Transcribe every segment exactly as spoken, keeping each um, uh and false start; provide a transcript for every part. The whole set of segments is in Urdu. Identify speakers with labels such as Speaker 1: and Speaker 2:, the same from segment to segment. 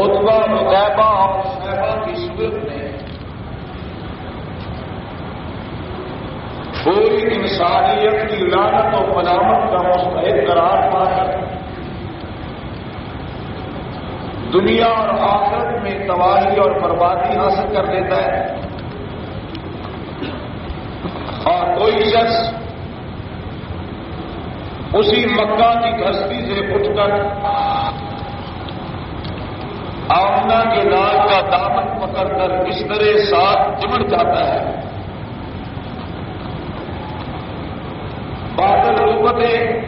Speaker 1: عتبہ مغیبہ اور شیبہ کی صورت میں پوری انسانیت کی لعنت و ملامت کا مستحق قرار پا کر دنیا اور آخرت میں تباہی اور بربادی حاصل کر لیتا ہے، اور کوئی شخص اسی مکہ کی دھرتی سے اٹھ کر آمنہ کے لال کا دامن پکڑ کر اس طرح ساتھ چمٹ جاتا ہے۔ بادل رکتیں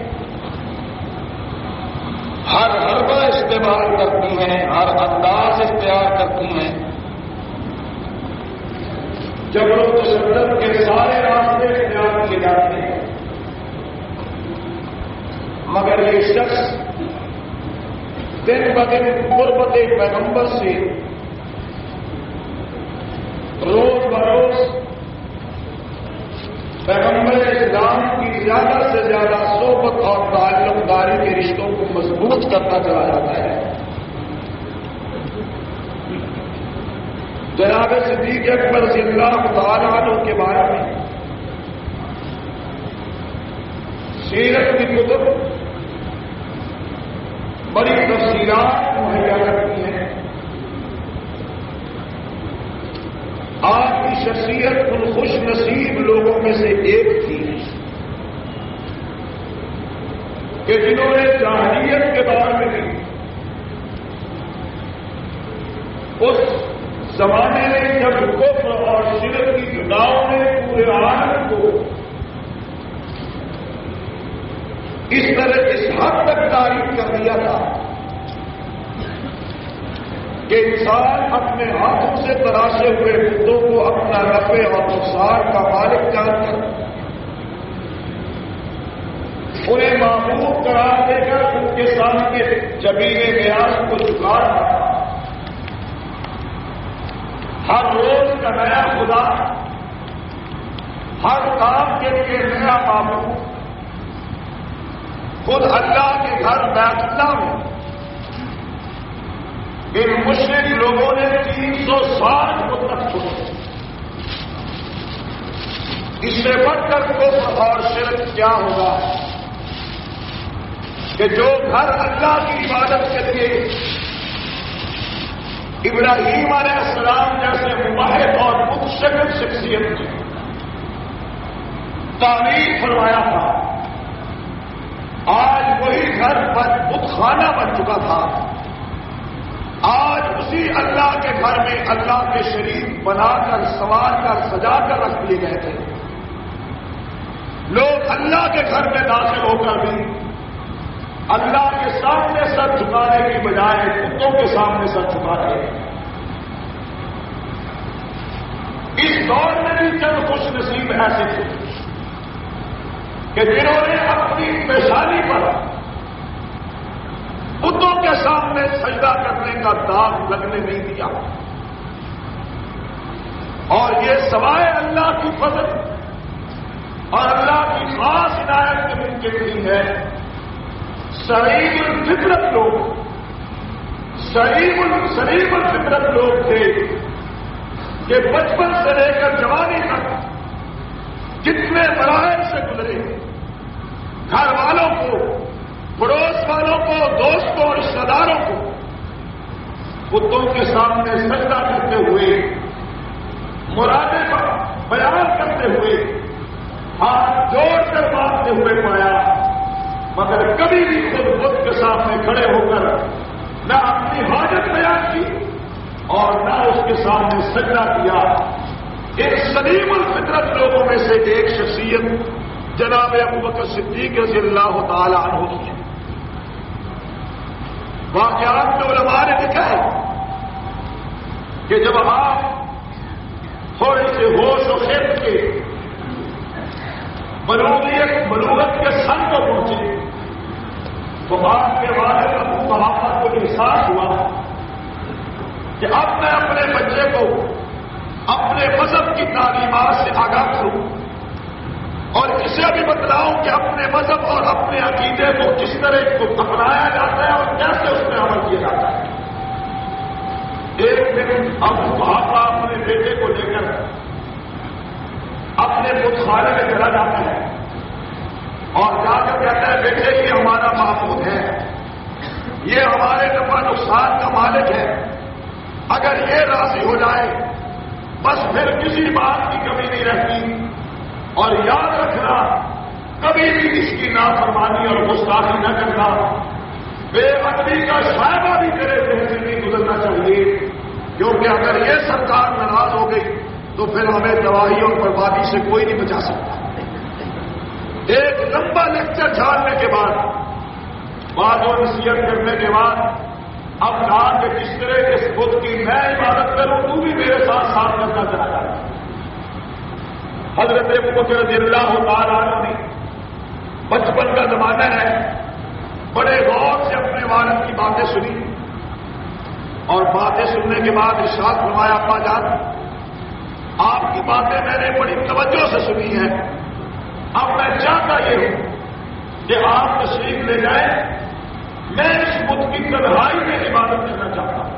Speaker 1: ہر حربہ استعمال کرتی ہیں، ہر انداز اختیار کرتی ہیں، جبر و تشدد کے سارے راستے اختیار کیے جاتے ہیں، مگر یہ شخص دن بدن قربت پیغمبر سے روز بروز پیغمبر اسلام کی زیادہ سے زیادہ صحبت اور تعلق داری کے رشتوں کو مضبوط کرتا چلا جاتا ہے۔ جناب صدیق اکبر رضی اللہ تعالیٰ عنہ کے بارے میں سیرت کی کتب بڑی تفصیلات مہیا کرتی ہیں۔ آپ کی شخصیت ان خوش نصیب لوگوں میں سے ایک تھی کہ جنہوں نے جاہلیت کے دور میں بھی اس زمانے میں جب کفر اور شرک کی جداؤں نے پورے عالم کو اس طرح اس حد تک تعریف کر دیا تھا کہ انسان اپنے ہاتھوں سے تراشے ہوئے بتوں کو اپنا نفع اور نقصان کا مالک جان کر انہیں معبود قرار دے کر ان کے سامنے جبینے نیاز کو جھکا رہا تھا۔ ہر روز کا نیا خدا، ہر کام کے لیے نیا معبود، خود اللہ کے گھر بیت اللہ میں ان مشرک لوگوں نے تین سو سال مدت چھوڑے۔ اس سے بڑھ کر کفر اور شرک کیا ہوگا کہ جو گھر اللہ کی عبادت کے لیے ابراہیم علیہ السلام جیسے مباحث اور متشکل شخصیت نے تعمیر فرمایا تھا، آج وہی گھر بت خانہ بن چکا تھا۔ آج اسی اللہ کے گھر میں اللہ کے شریک بنا کر سنوار کر سجا کر رکھ لیے گئے تھے۔ لوگ اللہ کے گھر میں داخل ہو کر بھی اللہ کے سامنے سر جھکانے کی بجائے کتوں کے سامنے سر جھکا رہے ہیں۔ اس دور میں بھی چند خوش نصیب ایسے تھے کہ جنہوں نے اپنی پیشانی پر بتوں کے سامنے سجدہ کرنے کا داغ لگنے نہیں دیا، اور یہ سوائے اللہ کی فضل اور اللہ کی خاص عنایت کے ممکن نہیں ہے۔ سلیم الفطرت لوگ سلیم سلیم الفطرت لوگ تھے کہ بچپن سے لے کر جوانی تک جتنے مراحل سے گزرے، گھر والوں کو، پڑوس والوں کو، دوستوں اور رشتہ داروں کو بتوں کے سامنے سجدہ کرتے ہوئے، مرادیں بیان کرتے ہوئے، ہاتھ جوڑ کر مانگتے ہوئے پایا، مگر کبھی بھی خود بت کے سامنے کھڑے ہو کر نہ اپنی حاجت بیان کی اور نہ اس کے سامنے سجدہ کیا۔ ایک سلیم الفطرت لوگوں میں سے ایک شخصیت جناب ابوبکر صدیق رضی اللہ تعالی عنہ کی ہے۔ واقعات میں علماء نے لکھا ہے کہ جب آپ تھوڑے سے ہوش و خیال کے بلوغیت بلوغت کے سن کو پہنچے تو آپ کے والد ابو قحافہ کو احساس ہوا کہ اب میں اپنے بچے کو اپنے مذہب کی تعلیمات سے آگاہ کروں اور اسے بھی بتلاؤں کہ اپنے مذہب اور اپنے عقیدے کو کس طرح کو اپنایا جاتا ہے اور کیسے اس میں عمل کیا جاتا ہے۔ اب بھاپا اپنے بیٹے کو لے کر اپنے بتخانے میں چلا جاتا ہے اور جا کر کہتا ہے بیٹے یہ ہمارا معبود ہے، یہ ہمارے نفع نقصان کا مالک ہے، اگر یہ راضی ہو جائے بس پھر کسی بات کی کمی نہیں رہتی، اور یاد رکھنا کبھی بھی اس کی نافرمانی اور گستاخی نہ کرنا، بے ادبی کا شائبہ بھی کرے ذہن سے نہیں گزرنا چاہیے، کیونکہ اگر یہ سرکار ناراض ہو گئی تو پھر ہمیں تباہی اور بربادی سے کوئی نہیں بچا سکتا۔ ایک لمبا لیکچر جھاڑنے کے بعد، بات اور نصیحت کرنے کے بعد اب کہا کہ جس طرح اس بت کی میں عبادت کروں تو بھی میرے ساتھ ساتھ کرنا چاہتا ہے۔ حضرت ابوبکر رضی اللہ تعالیٰ عنہ نے بچپن کا زمانہ ہے، بڑے غور سے اپنے والد کی باتیں سنی اور باتیں سننے کے بعد ارشاد فرمایا ابا جان آپ کی باتیں میں نے بڑی توجہ سے سنی ہیں، اب میں چاہتا یہ ہوں کہ آپ تشریف لے جائیں، میں اس بت کی تنہائی میں عبادت کرنا چاہتا ہوں۔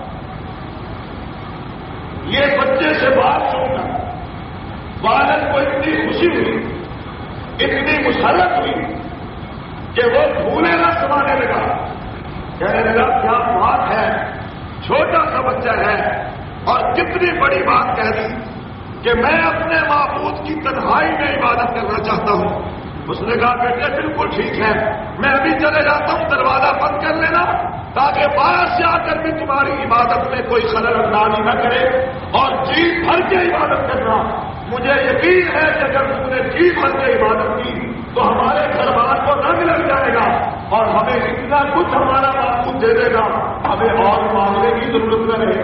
Speaker 1: یہ بچے سے بات سن کر والد کو اتنی خوشی ہوئی، اتنی مسرت ہوئی کہ وہ بھولے نہ سمانے لگا، کہنے لگا کیا بات ہے، چھوٹا سا بچہ ہے اور کتنی بڑی بات کہہ دی کہ میں اپنے معبود کی تنہائی میں عبادت کرنا چاہتا ہوں۔ اس نے کہا بیٹے بالکل ٹھیک ہے، میں ابھی چلے جاتا ہوں، دروازہ بند کر لینا تاکہ باہر سے آ کر بھی تمہاری عبادت میں کوئی خلل اندازی نہ کرے، اور جی بھر کے عبادت کرنا۔ مجھے یقین ہے کہ اگر تم نے جی بھر کے عبادت کی تو ہمارے گھر بار کو رنگ لگ جائے گا اور ہمیں اتنا کچھ ہمارا معبود دے دے گا، ہمیں اور مانگنے کی ضرورت نہ رہے۔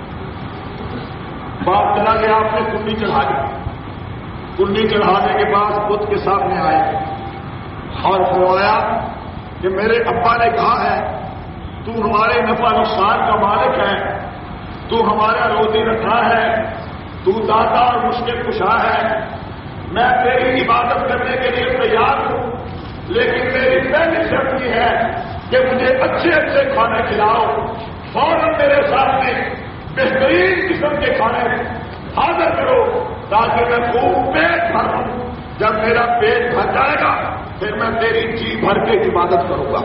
Speaker 1: باپ چلا گیا، آپ نے کنڈی چڑھا دی، کنڈی چڑھانے کے بعد بت کے سامنے آئے اور فرمایا کہ میرے ابا نے کہا ہے تو ہمارے نفع نقصان کا مالک ہے، تو ہمارا روزی رکھا ہے، تو داتا اور مشکل کشا ہے، میں تیری عبادت کرنے کے لیے تیار ہوں، لیکن میری پہلی شرط یہ ہے کہ مجھے اچھے اچھے کھانے کھلاؤ، فوراً میرے سامنے بہترین قسم کے کھانے حاضر کرو تاکہ میں خوب پیٹ بھر لوں، جب میرا پیٹ بھر جائے گا پھر میں تیری جی بھر کے عبادت کروں گا۔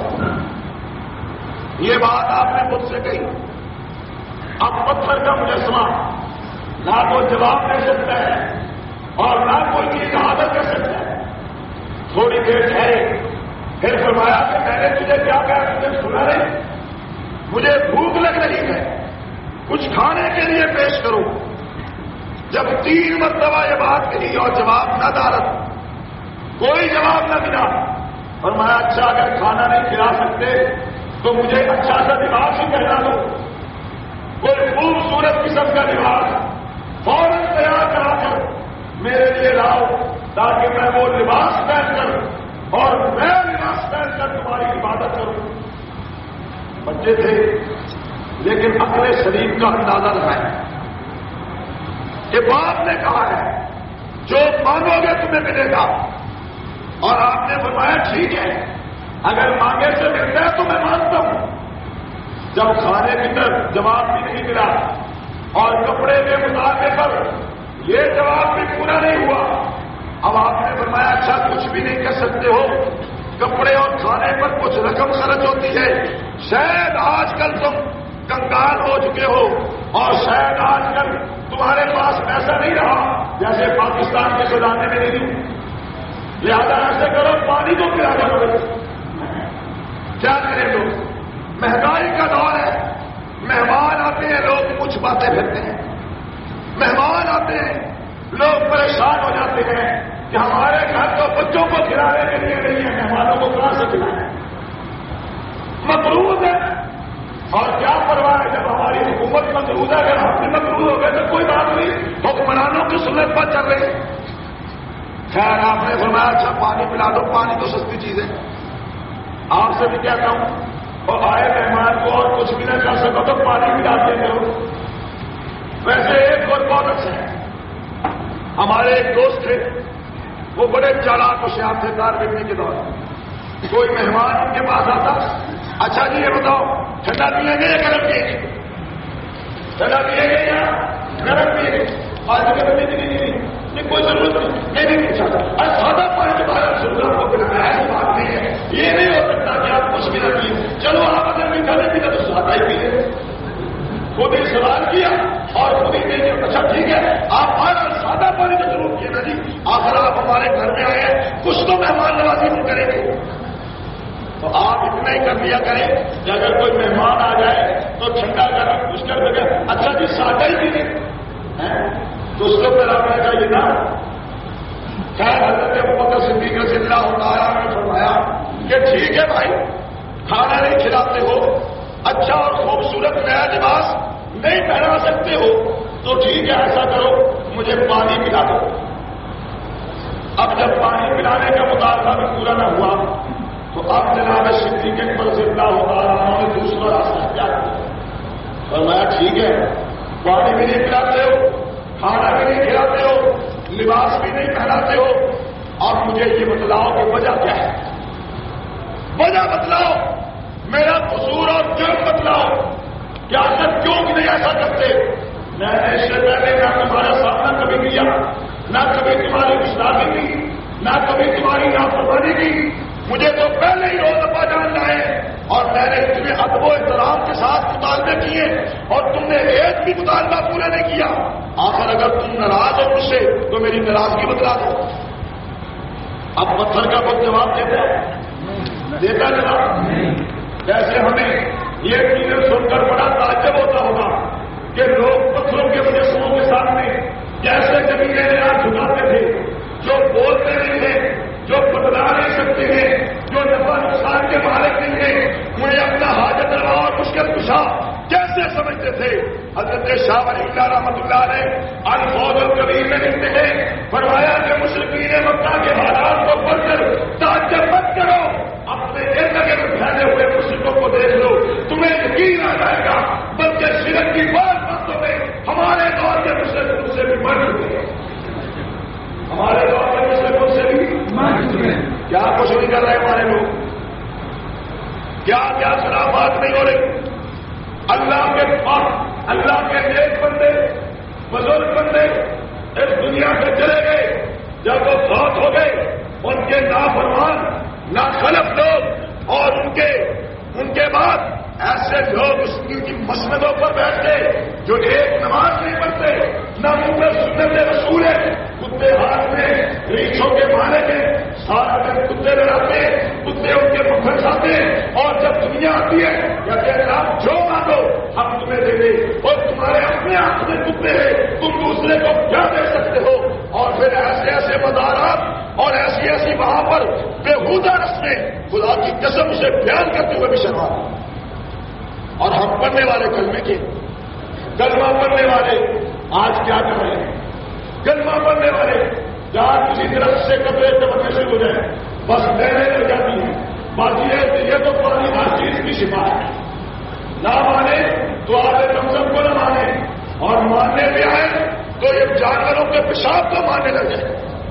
Speaker 1: یہ بات آپ نے مجھ سے کہی، اب پتھر کا مجسمہ نہ تو جواب دے سکتا ہے اور نہ کوئی چیز حاضر کر سکتا ہے۔ تھوڑی دیر ٹھہرے پھر فرمایا کہ میں نے تجھے کیا کہا، تجھے سنا نہیں، مجھے بھوک لگ رہی ہے، کچھ کھانے کے لیے پیش کرو۔ جب تین مرتبہ یہ بات کہی اور جواب نہ دارت، کوئی جواب نہ ملا، فرمایا اچھا اگر کھانا نہیں کھلا سکتے تو مجھے اچھا سا لباس ہی پہنا دو، کوئی خوبصورت قسم کا لباس فوراً تیار کرا کر میرے لیے لاؤ تاکہ میں وہ لباس پہن کر اور میں لباس پہن کر تمہاری عبادت کروں۔ بچے تھے لیکن عقل سلیم کا اندازہ لگایا کہ باپ نے کہا ہے جو مانگو گے تمہیں ملے گا، اور آپ نے فرمایا ٹھیک ہے اگر مانگے سے ملتا ہے تو میں مانتا ہوں۔ جب کھانے کی طرف جواب بھی نہیں ملا اور کپڑے کے مطالبے پر یہ جواب بھی پورا نہیں ہوا، اب آپ نے فرمایا اچھا کچھ بھی نہیں کر سکتے ہو، کپڑے اور کھانے پر کچھ رقم خرچ ہوتی ہے، شاید آج کل تم کنگال ہو چکے ہو اور شاید آج کل تمہارے پاس پیسہ نہیں رہا جیسے پاکستان کے خزانے میں نہیں، لہذا ایسے کرو پانی تو پلا کرو۔ کیا کریں لوگ، مہنگائی کا دور ہے، مہمان آتے ہیں لوگ کچھ باتیں پھرتے ہیں، مہمان آتے ہیں لوگ پریشان ہو جاتے ہیں کہ ہمارے گھر تو بچوں کو کھلانے کے لیے نہیں ہے، مہمانوں کو کہاں سے کھلانا ہے، مقروض ہے، اور کیا پرواہ ہے جب ہماری حکومت مقروض ہے، اگر ہم بھی مقروض ہو گئے تو کوئی بات نہیں، حکمرانوں کی سنت پر چل رہی ہے۔ خیر آپ نے فرمایا اچھا پانی پلا دو، پانی تو سستی چیز ہے، آپ سے بھی کہتا ہوں اور آئے مہمان کو اور کچھ بھی نہ کر سکو تو پانی پلا دیا کرو۔ ویسے ایک اور بہت اچھا ہے، ہمارے ایک دوست تھے وہ بڑے چالاک ہوشیار تھے، کار بکنے کے دور کوئی مہمان ان کے پاس آتا، اچھا جی یہ بتاؤ ٹھنڈا پیئیں گے یا گرم پیئیں گے؟ ٹھنڈا پیے گے یا گرم پیے گے؟ آج اگر نہیں نہیں نہیں نہیں کوئی ضرورت نہیں میں نہیں پوچھا اور سادہ پانی دوبارہ ضرورت کو پلانا ایسی بات نہیں ہے. یہ نہیں ہو سکتا کہ آپ کچھ بھی نہ پیے. چلو آپ اگر بھی کھانے پینا تو سادہ ہی پی لیں. خود ہی سوال کیا اور خود ہی نہیں کیا. اچھا ٹھیک ہے آپ آج سادہ پانی تو ضرور کیے نا جی. آخر آپ ہمارے گھر میں آئے ہیں کچھ تو مہمان نوازی نہیں کریں گے تو آپ اتنا ہی کر لیا کریں کہ اگر کوئی مہمان آ جائے تو ٹھنڈا گرم کچھ کر دے. اچھا جی سادہ ہی پی لیں تو اس کو پھر آپ نے چاہیے نا. خیر حضرت ابوبکر صدیق رضی اللہ تعالیٰ نے فرمایا کہ ٹھیک ہے بھائی کھانا نہیں کھلاتے ہو اچھا اور خوبصورت نیا لباس نہیں پہنا سکتے ہو تو ٹھیک ہے ایسا کرو مجھے پانی پلا دو. اب جب پانی پلانے کا مطالبہ بھی پورا نہ ہوا تو اب جناب صدیق اکبر رضی اللہ تعالیٰ نے دوسرا راستہ اختیار کیا. فرمایا ٹھیک ہے پانی بھی نہیں پلاتے ہو کھانا بھی نہیں کھلاتے ہو لباس بھی نہیں پہناتے ہو اور مجھے یہ بتلاؤ کہ وجہ کیا ہے. وجہ بتلاؤ میرا قصور اور جرم بتلاؤ کیا سب کیوں نہیں ایسا کرتے. میں نے اس سے پہلے نہ تمہارا سامنا کبھی کیا نہ کبھی تمہاری گستاخی کی نہ کبھی تمہاری نافرمانی کی. مجھے تو پہلے ہی روز ابا جان لائے اور میں نے تمہیں ادب و احترام کے ساتھ مطالبے کیے اور تم نے ایک بھی مطالبہ پورا نہیں کیا. آخر اگر تم ناراض ہو مجھ سے تو میری ناراضگی بتلا دو. اب پتھر کا خود جواب دیتا دیتا جناب. جیسے ہمیں یہ چیزیں سن کر بڑا تعجب ہوتا ہوگا کہ لوگ پتھروں کے مجسموں کے سامنے جیسے کبھی ہاتھ جھکاتے تھے جو بولتے نہیں تھے جو بتلا نہیں سکتے ہیں جو نفع نقصان کے مالک نہیں ہیں انہیں اپنا حاجت روا اور مشکل کشا کیسے سمجھتے تھے. حضرت شاہ ولی اللہ رحمۃ اللہ نے الفوز الکبیر میں لکھتے ہیں فرمایا کہ مشرکین مکہ کے حالات کو پڑھ کر تعجب مت کرو اپنے ارد گرد پھیلے ہوئے مشرکوں کو دیکھ لو تمہیں یقین آ جائے گا. بلکہ شرک کی بعض باتوں میں ہمارے دور کے مشرک ان سے بھی مر چکے ہیں. ہمارے دور کے مشرک ان سے بھی مر چکے ہیں. کیا کچھ نہیں کر رہے ہمارے لوگ کیا کیا خرافات نہیں ہو رہی. اللہ کے پاس اللہ کے نیک بندے بزرگ بندے اس دنیا سے چلے گئے. جب وہ فوت ہو گئے ان کے نافرمان ناخلف لوگ اور ان کے ان کے بعد ایسے لوگ اس کی مسندوں پر بیٹھتے جو ایک نماز نہیں پڑھتے نہ منہ میں سنت رسول ہے کتے ہاتھ میں ریچھوں کے مارے میں سارا دن کتے میں رہتے کتے ان کے مکھن کھاتے اور جب دنیا آتی ہے کہتے ہیں آپ جو مانگو ہم تمہیں دے دیں اور تمہارے اپنے ہاتھ میں کتے ہیں تم دوسرے کو کیا دے سکتے ہو. اور پھر ایسے ایسے مزارات اور ایسی ایسی وہاں پر بےہودہ رسمیں خدا کی قسم سے بیان کرتے ہوئے بھی شرما. اور ہم پڑھنے والے کلمے کے کلمہ پڑھنے والے آج کیا کر رہے ہیں. کلمہ پڑھنے والے جہاں کسی طرف سے کپڑے چمکنے سے ہو جائے بس لینے لگ جاتی ہیں. باقی ہے کہ یہ تو پرانی ہر چیز کی شفا ہے. نہ مانے تو آپ کمزم کو نہ مانے اور ماننے میں آئے تو یہ جانوروں کے پیشاب کو ماننے لگ جائے.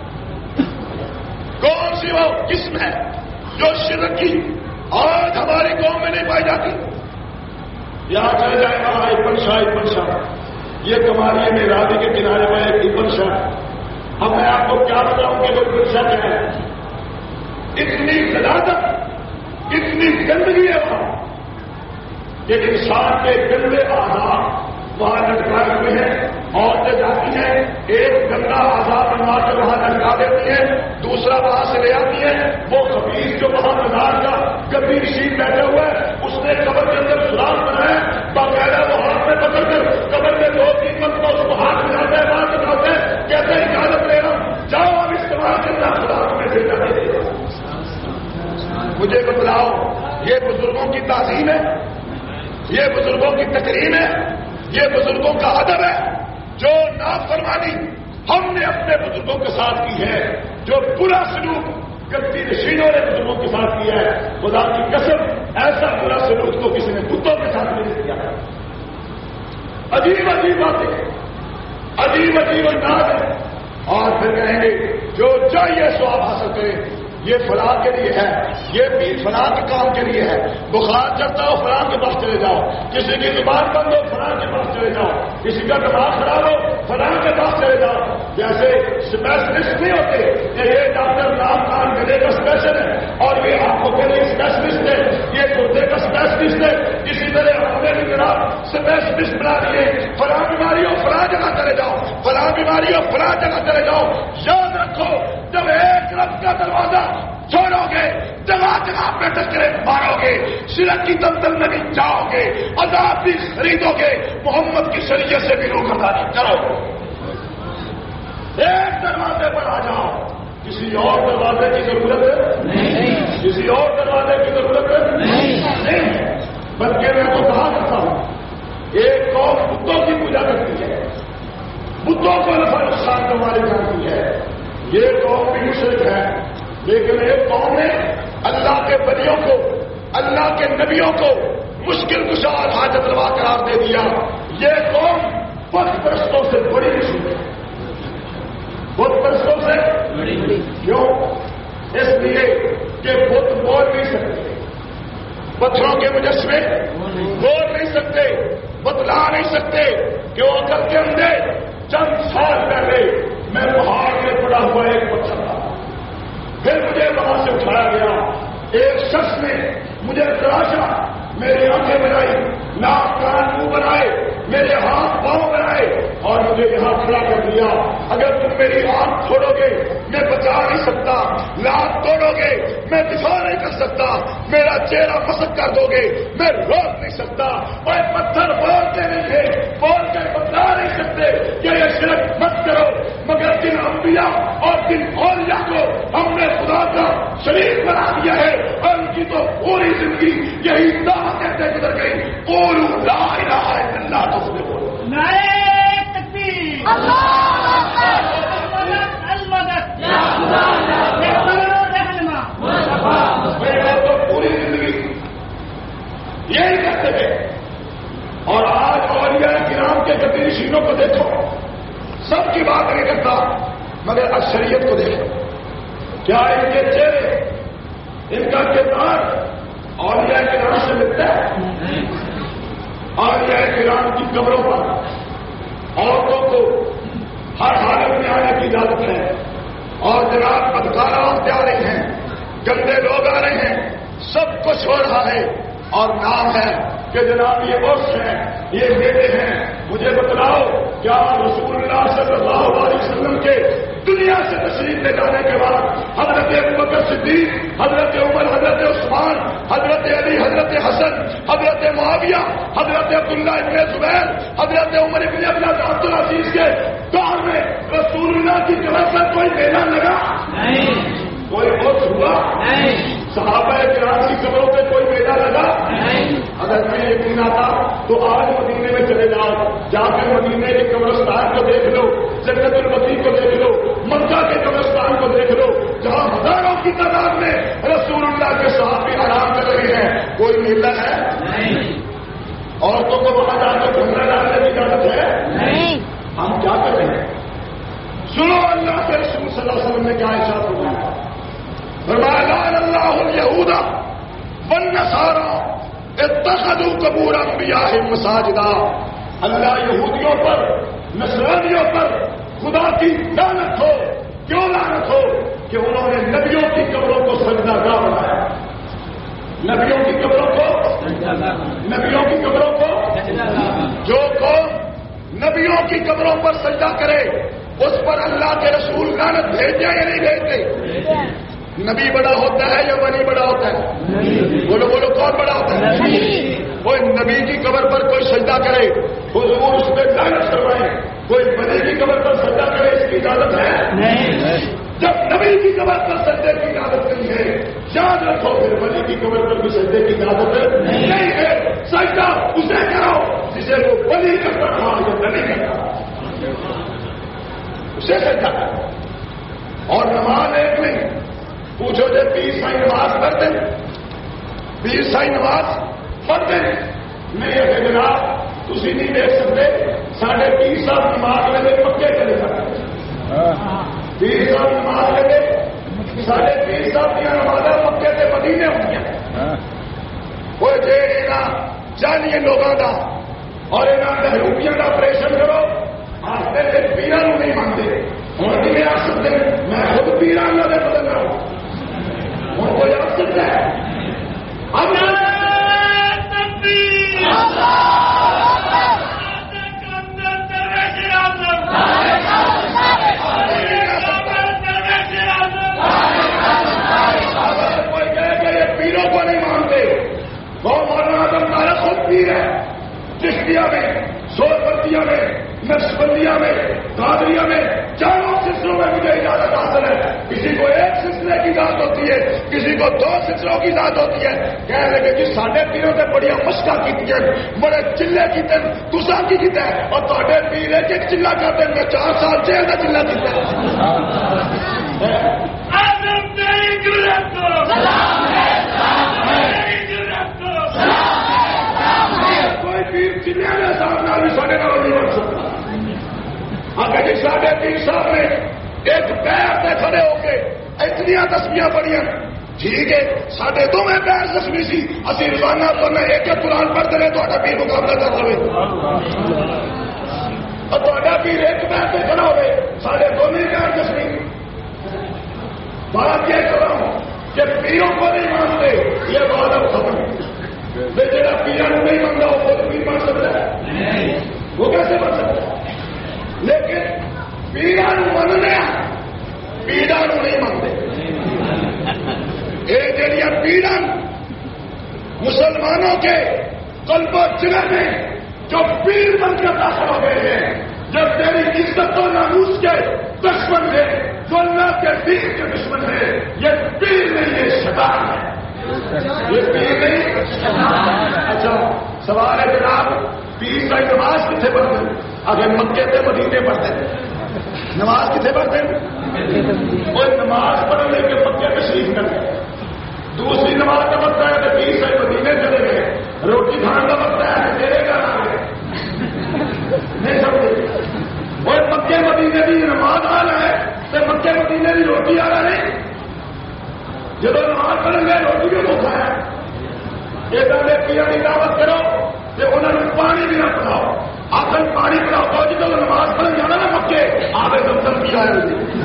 Speaker 1: کون سی وہ قسم ہے جو شرک کی آج ہماری قوم میں نہیں پائی جاتی. یہاں چلے جائے گا ابن شاہ ابن شاہ یہ کماریے میں راوی کے کنارے میں ایک ابن شاہ. اب میں آپ کو کیا بتاؤں کہ وہ ابن شاہ کیا ہے. اتنی غلاظت اتنی گندگی ہے وہاں کہ انسان کے گندے آزاد وہاں لٹکائے ہوئے ہیں. عورتیں جاتی ہیں ایک گندا آزاد بنوا کر وہاں لٹکا دیتی ہیں دوسرا وہاں سے لے آتی ہے. وہ خبیث جو وہاں مزار کا گبی شیٹ بیٹھا ہوا ہے اس نے قبر کے اندر سراغ بنایا باقاعدہ وہ ہاتھ میں پکڑ کر قبر میں دو تین مرتبہ اس کو ہاتھ ملاتا ہے بات بتاتے ہیں کہتے ہیں اجازت لے رہا ہوں جاؤ اب استعمال کرنا سراغ میں سے جانے دے. مجھے بتلاؤ یہ بزرگوں کی تعظیم ہے یہ بزرگوں کی تکریم ہے یہ بزرگوں کا ادب ہے. جو نافرمانی ہم نے اپنے بزرگوں کے ساتھ کی ہے جو برا سلوک گدی نشینوں نے بزرگوں کے ساتھ کیا ہے خدا کی قسم ایسا برا سلوک تو کسی نے کتوں کے ساتھ نہیں کیا ہے. عجیب عجیب باتیں عجیب عجیب انداز ہے. اور پھر کہیں گے جو چاہیے سو آپ حاصل کریں یہ فلاں کے لیے ہے، یہ بھی فلاں کے کام کے لیے ہے، بخار چڑھتا ہو فلاں کے پاس چلے جاؤ، کسی کی زبان بند ہو فلاں کے پاس چلے جاؤ، کسی کا دماغ خراب ہو فلاں کے پاس چلے جاؤ. جیسے اسپیشلسٹ نہیں ہوتے کہ یہ ڈاکٹر نام کان گلے کا اسپیشل ہے اور یہ آنکھوں کے لیے اسپیشلسٹ ہے، یہ گردے کا اسپیشلسٹ ہے، اسی طرح ہمیں بھی جناب اسپیشلسٹ بنا دیے. فلاں بیماری ہو فلاں جگہ چلے جاؤ، فلاں بیماری ہو فلاں جگہ چلے جاؤ. یاد رکھو جب ایک رب کا دروازہ چھوڑو گے، جگہ جگہ پہ ٹکرے مارو گے، شرک کی دلدل میں بھی جاؤ گے، عذاب بھی خریدو گے، محمد کی شریعت سے بھی روخرداری کرو. ایک دروازے پر آ جاؤ، کسی اور دروازے کی ضرورت نہیں، کسی اور دروازے کی ضرورت نہیں. بلکہ میں تو کہا کرتا ہوں ایک قوم بتوں کی پوجا کرتی ہے، بتوں کو نفع نقصان کمانے جانتی ہے، یہ قوم بھی مشرک ہے. لیکن ایک قوم نے اللہ کے بلیوں کو، اللہ کے نبیوں کو مشکل کشا حاجت روا قرار دے دیا. یہ قوم بت پرستوں سے بڑی مشکل ہے، بت پرستوں سے کیوں؟ اس لیے کہ بت بول نہیں سکتے، پتھروں کے مجسمے بول نہیں سکتے، بتلا نہیں سکتے. کیوں؟ عقل کے اندر چند سال پہلے میں پہاڑ میں پڑا ہوا ایک پتھر تھا، پھر مجھے وہاں سے اٹھایا گیا، ایک شخص نے مجھے تراشا، میری آنکھیں بنائی، ناک کان منہ بنائے، میرے ہاتھ پاؤں بنائے اور مجھے یہاں کھڑا کر دیا. اگر تم میری آنکھ چھوڑو گے میں بچا نہیں سکتا، لات توڑو گے میں دفاع نہیں کر سکتا، میرا چہرہ مسک کر دو گے میں روک نہیں سکتا. اور پتھر بولتے نہیں تھے، بول کر بتا نہیں سکتے کہ یہ شرک مت کرو. مگر جن انبیاء اور جن اولیاء کو ہم نے خدا کا شریک بنا دیا ہے اور ان کی تو پوری زندگی یہی دعوت کہتے گزر گئی، قولوا لا الہ الا اللہ. تو اس نے بولو
Speaker 2: نعرہ تکبیر، اللہ اکبر، المدد یا رہنما
Speaker 1: میں تو پوری زندگی یہی کہتے تھے. اور آج اولیاء کرام کے گدی نشینوں کو دیکھو، سب کی بات نہیں کرتا مگر اکثریت کو دیکھو. کیا ان کے چہرے، ان کا کردار اولیاء کرام سے ملتا ہے؟ اولیاء کرام کی قبروں پر عورتوں کو ہر حالت میں آنے کی اجازت ہے اور جناب بدکارہ عورتیں آ رہی ہیں، گندے لوگ آ رہے ہیں، سب کچھ ہو رہا ہے اور نام ہے کہ جناب یہ عرص ہیں، یہ بیٹے ہیں. مجھے بتلاؤ کیا رسول اللہ صلی اللہ علیہ وسلم کے دنیا سے تشریف لے جانے کے بعد حضرت ابوبکر صدیق، حضرت عمر، حضرت عثمان، حضرت علی، حضرت حسن، حضرت معاویہ، حضرت عبداللہ ابن زبیر، حضرت عمر ابن عبد العزیز کے دور میں رسول اللہ کی طرف سے کوئی میلہ لگا نہیں، کوئی عرص ہوا نہیں، صحابہ کرام کی قبروں پہ کوئی میلہ لگا نہیں. اگر میں یقین آتا تو آج مدینے میں چلے جاؤ، جا کر مدینے کے قبرستان کو دیکھ لو، جنت المدین کو دیکھ لو، مکہ کے قبرستان کو دیکھ لو، جہاں ہزاروں کی تعداد میں رسول اللہ کے صحابی آرام کر رہے ہیں. کوئی میلہ ہے نہیں. عورتوں کو وہاں جا کر جھنڈا ڈالنے کی اجازت ہے نہیں. ہم کیا کر رہے ہیں؟ سنو اللہ کے رسول صلی اللہ علیہ وسلم نے کیا ارشاد فرمایا؟ فرمایا لعن اللہ الیہود والنصارى اتخذوا قبور انبیاءہم مساجدا. اللہ یہودیوں پر، نصرانیوں پر خدا کی لعنت ہو. کیوں لعنت ہو؟ کہ انہوں نے نبیوں کی قبروں کو سجدہ گاہ بنایا. نبیوں کی قبروں کو نبیوں کی قبروں کو جو قوم نبیوں کی قبروں پر سجدہ کرے اس پر اللہ کے رسول لعنت بھیجتے یا نہیں بھیجتے؟ نبی بڑا ہوتا ہے یا ولی بڑا ہوتا ہے؟ بولو بولو کون بڑا ہوتا ہے؟ کوئی نبی کی قبر پر کوئی سجدہ کرے حضور اس پہ لعنت کروائے، کوئی ولی کی قبر پر سجدہ کرے اس کی اجازت ہے؟ جب نبی کی قبر پر سجدے کی اجازت نہیں ہے، یاد رکھو پھر ولی کی قبر پر بھی سجدے کی اجازت نہیں ہے. سجدہ اسے کرو جسے وہ ولی کرتا تھا یا نبی کرتا تھا، اسے سجدہ کرو. اور نماز ایک نہیں. پوچھو جب پیر سائی نماز پڑھتے پیر سائی نماز پڑھتے نہیں ہے جناب، تھی نہیں دیکھ سکتے ساڑھے پیر صاحب نماز لگے پکے چلے جاتے، پیر صاحب نماز لگے سارے پیر صاحب دیا نمازاں مکے کے مدینے ہوں گے وہ جی یہاں چالیے لوگوں کا اور یہاں روپیوں کا آپریشن کرو آستے سے پیران نہیں مانتے ہوں نہیں آ سکتے میں خود پیران کا بدل رہا ہوں ہوں کوئی آ سکتا ہے کوئی کہے کہ یہ پیروں کو نہیں مانتے وہ مولانا آدم تارا خود پیر ہے چشتیہ میں سورپتیہ میں نقشبندیہ میں قادریہ میں چاروں سلسلوں میں مجھے اجازت حاصل ہے کسی کو ایک سلسلے کی ذات ہوتی ہے کسی کو دو سلسلوں کی ذات ہوتی ہے کہہ رہے کہ جی ساڈے پیروں نے بڑی مشقہ کی بڑے چلے کیتے تسا کی کیتا ہے اور تھوڑے پیر ایک ایک چلا کرتے ہیں میں چار سال جیل کا چلا کیتا ہے کوئی پیر چلے کے سامنے بھی سارے نال نہیں بن سکتا اگر جی سارے پیر صاحب نے ایک پیر سے کھڑے ہو کے اتنی تسبیحاں پڑھیاں ٹھیک ہے سارے دونوں پیر زخمی سی اسی روزانہ تو میں ایک ایک قرآن پڑھتے رہے تو پیر مقابلہ کر لے اور تا پیر ایک پیر سے کھڑا ہوئے سارے دونوں پیر زخمی بات یہ کروں کہ پیروں کو نہیں مانتے یہ بات اب ختم جا پیروں کو نہیں مانتا وہ خود پیر بن سکتا ہے وہ کیسے بن سکتا ہے لیکن پیروں مننے پیروں نہیں مانتے یہ جہاں پیڑن مسلمانوں کے قلب و جگر میں جو پیر بن کر داخل ہو گئے ہیں جب تیری عزت و ناموس کے دشمن ہے جو اللہ کے دین کے دشمن ہے یہ پیر نہیں یہ شیطان ہے یہ پیر نہیں اچھا سوال ہے جناب پیر کا نماز کتنے پڑھتے ہیں اگر مکے سے مدینے پڑھتے ہیں نماز کتنے پڑھتے ہیں وہ نماز پڑھنے کے مکے تشریف کرتے ہیں دوسری نماز کا وقت ہے کہ بیس سے مدینے چلے گئے روٹی کھانے کا وقت ہے کہ تیرے گھر آ گئے نہیں سمجھے وہ مکے مدینے کی نماز آ رہا ہے تو مکے مدینے کی روٹی آ رہا ہے جب نماز پڑھیں گے روٹی بھی بھوکا ہے یہ پیا کی دعوت کرو کہ انہوں نے پانی بھی نہ پلاؤ آخر پانی پلاؤ تو جب نماز پڑھنے جانا نا مکے آگے دم پی آئے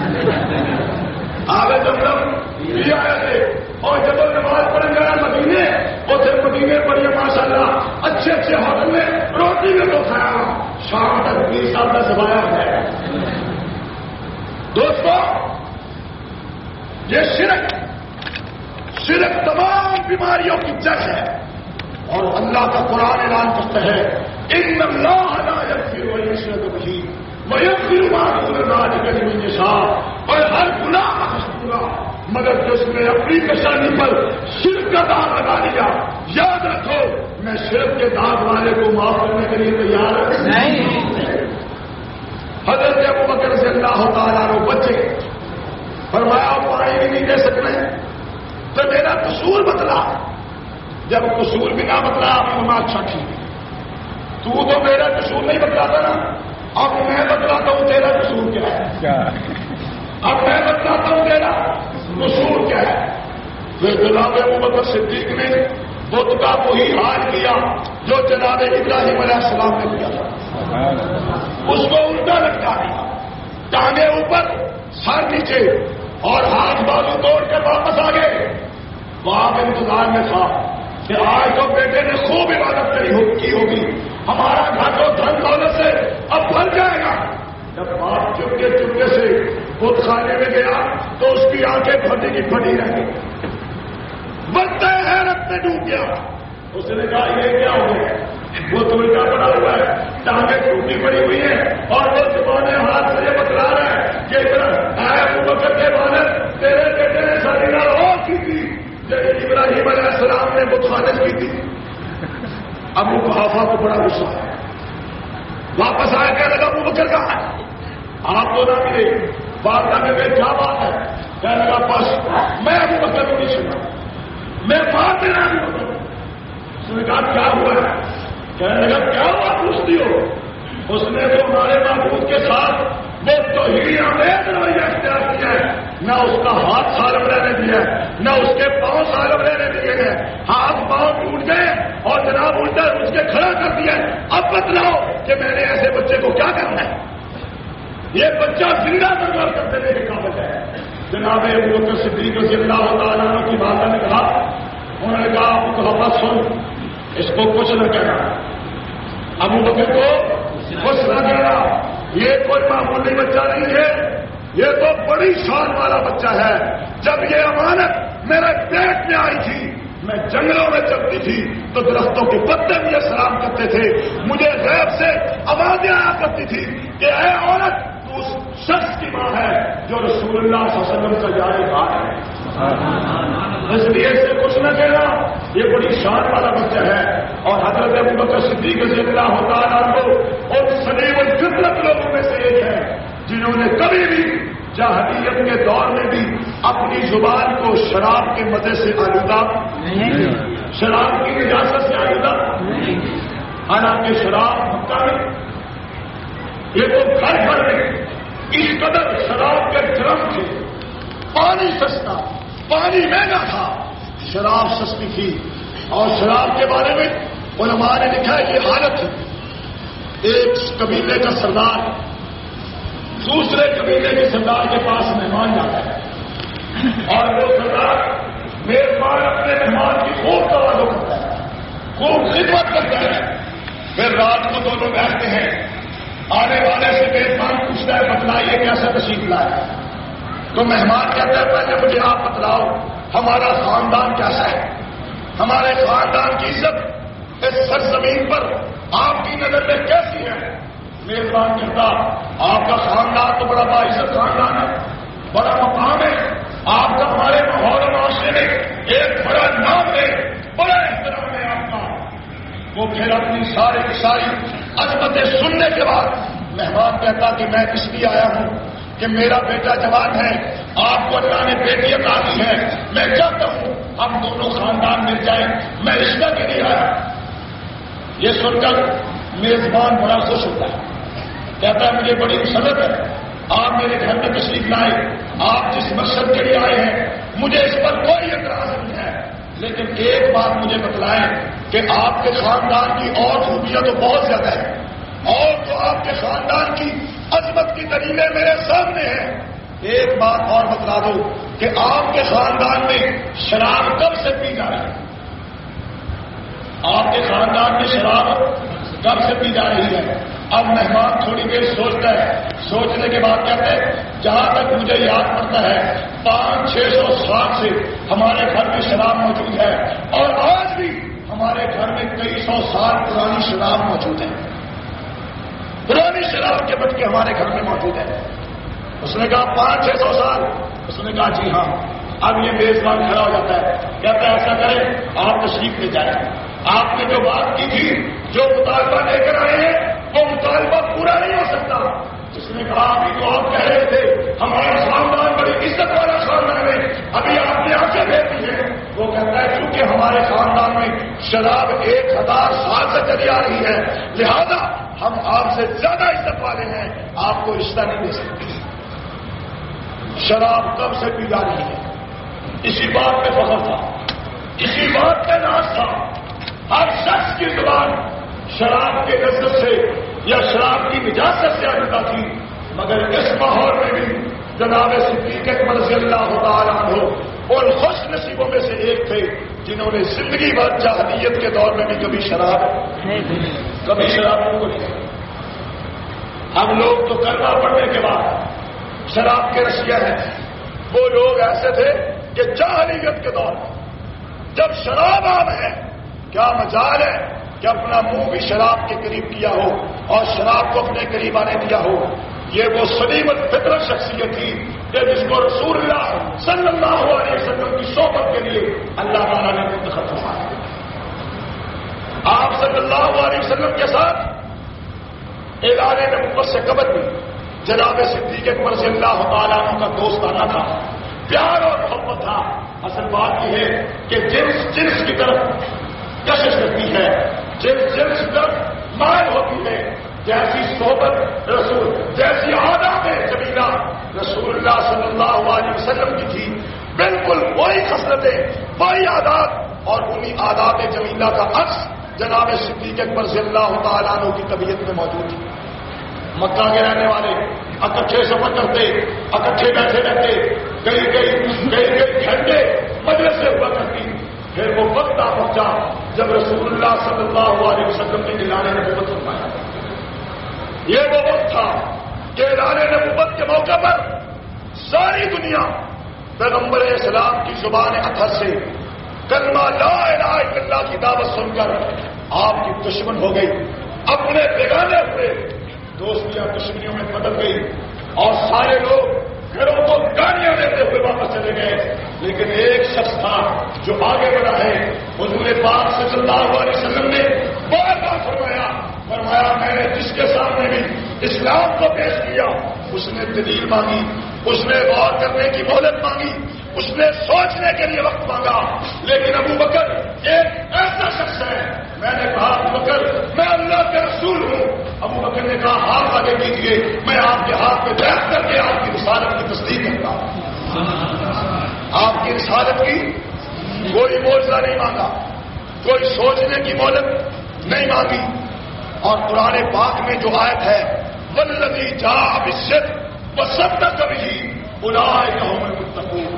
Speaker 1: آگے دم پی آئے تھے اور جب نماز پڑھنے گیا مدینے ادھر مدینے پڑھیے ماشاء اللہ اچھے اچھے ہوٹل میں روٹی بھی تو کھایا شام تک پیر صاحب کا سبایا ہے دوستو یہ شرک شرک تمام بیماریوں کی جڑ ہے اور اللہ کا قرآن اعلان کرتا ہے ان اللہ لا یغفر ان یشرک بہ ویغفر ما دون ذلک لمن یشاء اور ہر گناہ معصوم مگر جس نے اپنی پیشانی پر شرک کا داغ لگا لیا یاد رکھو میں شرک کے داغ والے کو معاف کرنے کے لیے تیار نہیں حضرت ابو بکر رضی اللہ تعالیٰ عنہ بچے فرمایا پانی بھی نہیں دے سکتے تو میرا قصور بتلا جب قصور بھی نہ بتلا آپ نے اچھا ٹھیک تو تو میرا قصور نہیں بتلاتا نا اب میں بتلاتا ہوں تیرا قصور کیا ہے اب میں بتلاتا ہوں تیرا قصور کیا ہے پھر جناب ابو بکر صدیق نے بت کا وہی حال کیا جو جناب ابراہیم علیہ السلام نے کیا تھا اس کو الٹا لٹکا دیا ٹانگے اوپر سر نیچے اور ہاتھ بازو توڑ کے واپس آ گئے وہاں انتظار میں تھا کہ آج تو بیٹے نے خوب عبادت کری ہو کی ہوگی ہمارا گھر تو دھن دولت سے اب بھر جائے گا جب باپ چپکے چپکے سے بت خانے میں گیا تو اس کی آنکھیں پھٹی کی پھٹی رہ گئی بڑھتے حیرت میں ڈوب گیا اس نے کہا یہ کیا ہو گیا وہ تو الٹا پڑا ہوا ہے ٹانگیں ٹوٹی پڑی ہوئی ہیں اور وہ زبانیں ہاتھ سے یہ بتلا رہا ہے کہ ابو بکر کے والد تیرے بیٹے نے ساری رات اور کی تھی جب ابراہیم علیہ السلام نے بتخانت کی تھی ابو قحافہ کو بڑا غصہ ہے واپس آیا کہنے لگا ابو بکر کہاں ہے آپ تو نہ ملے بات کرنے میں کیا بات ہے کہنے لگا بس میں ابو بکر کو نہیں سنا میں بات دینا ابو بکر اس نے کہا کیا ہوا ہے کہنے لگا کیا ہوا پوچھتی ہو اس نے تو ہمارے معبود کے ساتھ وہ توحید آمیز رویہ اختیار کیا ہے نہ اس کا ہاتھ سالم رہنے دیا نہ اس کے پاؤں سالم رہنے دیے گئے. ہاتھ پاؤں ٹوٹ گئے اور جناب الٹا اس کے کھڑا کر دیا. اب بتلاؤ کہ میں نے ایسے بچے کو کیا کرنا ہے؟ یہ بچہ زندہ برباد کر دینے کے قابل ہے. جناب ابو بکر صدیق رضی اللہ تعالیٰ عنہ کی والدہ نے کہا انہوں نے کہا ابو بکر سن اس کو کچھ نہ کہنا. ابو بکر کو کچھ نہ کہنا. یہ کوئی معمولی بچہ نہیں ہے, یہ تو بڑی شان والا بچہ ہے. جب یہ امانت میرے پیٹ میں آئی تھی میں جنگلوں میں چلتی تھی تو درختوں کے پتے مجھے سلام کرتے تھے. مجھے غیب سے آوازیں آیا کرتی تھی کہ اے عورت تو اس شخص کی ماں ہے جو رسول اللہ صلی اللہ علیہ وسلم کا جاری بات ہے. اس لیے سے کچھ نہ کہنا, یہ بڑی شان والا بچہ ہے. اور حضرت ابو بکر صدیق رضی اللہ تعالیٰ عنہ اور سلیم الفطرت لوگوں میں سے ایک ہے جنہوں نے کبھی بھی جاہلیت کے دور میں بھی اپنی زبان کو شراب کے مزے سے آلودہ شراب کی نجاست سے آلودہ حالانکہ شراب مکہ میں یہ تو گھر گھر میں اس قدر شراب کے ڈرم تھے. پانی سستا, پانی مہنگا تھا, شراب سستی تھی. اور شراب کے بارے میں علماء نے لکھا ہے یہ حالت تھی. ایک قبیلے کا سردار دوسرے قبیلے کے سردار کے پاس مہمان جاتا ہے اور وہ سردار میزبان اپنے مہمان کی خوب توجہ کرتا ہے, خوب خدمت کرتا ہے. پھر رات کو دونوں بیٹھتے ہیں. آنے والے سے میزبان پوچھتا ہے بتلائیے کیسا تشریف لائے. تو مہمان کہتا ہے پہلے مجھے آپ بتلاؤ ہمارا خاندان کیسا ہے, ہمارے خاندان کی عزت اس سرزمین پر آپ کی نظر میں کیسی ہے. میزبان کہتا آپ کا خاندان تو بڑا باعزت خاندان ہے, بڑا مقام ہے, آپ کا ہمارے ماحول و معاشرے میں ایک بڑا نام ہے, بڑا احترام ہے آپ کا. وہ پھر اپنی ساری کی ساری عظمتیں سننے کے بعد مہمان کہتا کہ میں اس لیے آیا ہوں کہ میرا بیٹا جوان ہے, آپ کو اللہ نے بیٹی عطا کی ہے, میں چاہتا ہوں ہم دونوں خاندان مل جائیں, میں رشتہ کے لیے آیا. یہ سن کر میزبان بڑا خوش ہوتا ہے, کہتا ہے مجھے بڑی مسرت ہے آپ میرے گھر میں تشریف لائے, آپ جس مقصد کے لیے آئے ہیں مجھے اس پر کوئی اعتراض نہیں ہے, لیکن ایک بات مجھے بتلائیں کہ آپ کے خاندان کی اور خوبیاں تو بہت زیادہ ہیں, اور تو آپ کے خاندان کی عظمت کی دلیلیں میرے سامنے ہیں. ایک بات اور بتلا دو کہ آپ کے خاندان میں شراب کب سے پی جا رہی ہے, آپ کے خاندان میں شراب کب سے پی جا رہی ہے. اب مہمان تھوڑی دیر سوچتا ہے, سوچنے کے بعد کہتے ہیں جہاں تک مجھے یاد پڑتا ہے پانچ چھ سو سال سے ہمارے گھر میں شراب موجود ہے, اور آج بھی ہمارے گھر میں کئی سو سال پرانی شراب موجود ہے, پرانی شراب کے بچے ہمارے گھر میں موجود ہے. اس نے کہا پانچ چھ سو سال. اس نے کہا جی ہاں. اب یہ میزبان کھڑا ہو جاتا ہے, کہتا ہے ایسا کریں آپ تشریف لے جائیں, آپ نے جو بات کی تھی جو مطالبہ لے کر آئے ہیں وہ مطالبہ پورا نہیں ہو سکتا. اس نے کہا ابھی تو آپ کہہ رہے تھے ہمارا خاندان بڑی عزت والا خاندان ہے, ابھی آپ نے آنکھیں دے دی ہیں. وہ کہتا ہے کیونکہ ہمارے خاندان میں شراب ایک ہزار سال سے چلی آ رہی ہے, لہذا ہم آپ سے زیادہ عزت والے ہیں, آپ کو رشتہ نہیں دے سکتے. شراب کب سے پی جا رہی ہے, اسی بات پہ فخر تھا, اسی بات پہ ناز تھا. ہر شخص کی زبان شراب کے لذت سے یا شراب کی نجاست سے آلودہ تھی, مگر اس ماحول میں بھی جناب صدیق اکبر رضی اللہ تعالیٰ عنہ اور خوش نصیبوں میں سے ایک تھے جنہوں نے زندگی بھر جاہلیت کے دور میں بھی کبھی شراب کبھی شراب کو نہیں. ہم لوگ تو کلمہ پڑھنے کے بعد شراب کے رشیا ہیں, وہ لوگ ایسے تھے کہ جاہلیت کے دور میں جب شراب عام ہے کیا مجال ہے کہ اپنا منہ بھی شراب کے قریب کیا ہو اور شراب کو اپنے قریب آنے دیا ہو. یہ وہ سلیم الفطرت شخصیت تھی کہ جس کو رسول اللہ صلی اللہ علیہ وسلم کی صحبت کے لیے اللہ تعالیٰ نے منتخب فرمایا. آپ صلی اللہ علیہ وسلم کے ساتھ اعلان نبوت سے قبل بھی جناب صدیق اکبر رضی اللہ تعالیٰ عنہ کا دوستانہ تھا, پیار اور محبت تھا. اصل بات یہ ہے کہ جنس جنس کی طرف کشش کرتی ہے, جنس جنس کی طرف مائل ہوتی ہے. جیسی صحبت رسول جیسی عادت ہے جمیلہ رسول اللہ صلی اللہ علیہ وسلم خصلتیں، وہی عادات اور انہی عادات جمیلہ کا عکس جناب صدیق اکبر رضی اللہ تعالیٰ عنہ کی طبیعت میں موجود تھی. مکہ کے رہنے والے اکٹھے سفر کرتے، اکٹھے بیٹھے رہتے، کئی کئی کئی کئی گھنٹے مجلس سے ہوا کرتی. پھر وہ وقت آ پہنچا جب رسول اللہ صلی اللہ علیہ وسلم نے اعلان نبوت فرمایا. یہ وہ وقت تھا کہ اعلان نبوت کے موقع پر ساری دنیا پیغمبر اسلام کی زبان اطہر سے کلمہ لا الہ الا اللہ کی دعوت سن کر آپ کی دشمن ہو گئی. اپنے بگانے ہوئے دوستیاں دشمنیوں میں بدل گئی اور سارے لوگ گھروں کو گالیاں دیتے ہوئے واپس چلے گئے. لیکن ایک شخص تھا جو آگے بڑھا ہے. حضور پاک صلی اللہ علیہ وسلم نے بار بار فرمایا فرمایا میں نے جس کے سامنے بھی اسلام کو پیش کیا اس نے دلیل مانگی، اس نے غور کرنے کی مہلت مانگی، اس نے سوچنے کے لیے وقت مانگا. لیکن ابو بکر ایک ایسا شخص ہے. میں نے کہا ابو بکر میں اللہ کے رسول ہوں. ابو بکر نے کہا ہاتھ آگے کیجیے، میں آپ کے ہاتھ میں بیٹھ کر کے آپ کی رسالت کی تصدیق کرتا ہوں. آپ کی رسالت کی کوئی معجزہ نہیں مانگا، کوئی سوچنے کی مہلت نہیں مانگی. اور قرآن پاک میں جو آیت ہے والذی جاء بالصدق وصدق بہ اولئک ھم المتقون،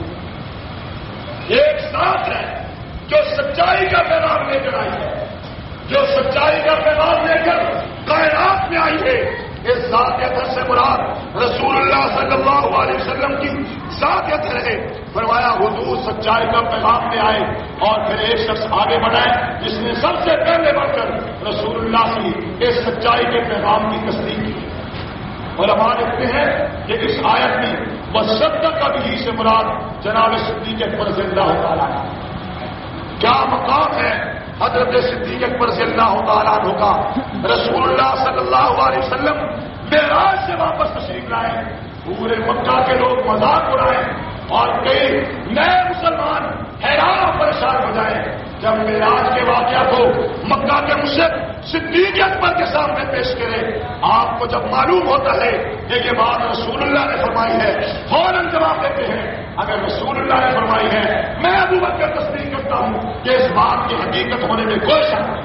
Speaker 1: ایک ذات ہے جو سچائی کا پیغام لے کر آئی ہے، جو سچائی کا پیغام لے کر کائنات میں آئی ہے. اس ذات اطہر سے مراد رسول اللہ صلی اللہ علیہ وسلم کی ذات اطہر ہے. فرمایا حضور سچائی کا پیغام لے آئے اور پھر ایک شخص آگے بڑھائے جس نے سب سے پہلے بڑھ کر رسول اللہ کی اس سچائی کے پیغام کی تصدیق کی. علماء لکھتے ہیں کہ اس آیت میں وصدق بہ سے مراد جناب صدیق اکبر رضی اللہ تعالیٰ عنہ. کیا مقام ہے حضرت صدیق اکبر رضی اللہ تعالیٰ عنہ کا. رسول اللہ صلی اللہ علیہ وسلم معراج سے واپس تشریف لائے، پورے مکہ کے لوگ مذاق اڑائے اور کئی نئے مسلمان حیران اور پریشان ہو جائے جب معراج کے واقعہ کو مکہ کے مشرک صدیق اکبر کے سامنے پیش کرے. آپ کو جب معلوم ہوتا ہے کہ یہ بات رسول اللہ نے فرمائی ہے فوراً جواب دیتے ہیں اگر رسول اللہ نے فرمائی ہے میں ابو بکر تصدیق کرتا ہوں کہ اس بات کی حقیقت ہونے میں کوئی شک نہیں،